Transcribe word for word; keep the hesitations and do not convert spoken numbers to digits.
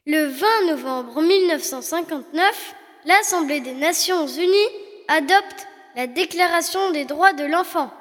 Le vingt novembre mille neuf cent cinquante-neuf, l'Assemblée des Nations Unies adopte la Déclaration des droits de l'enfant.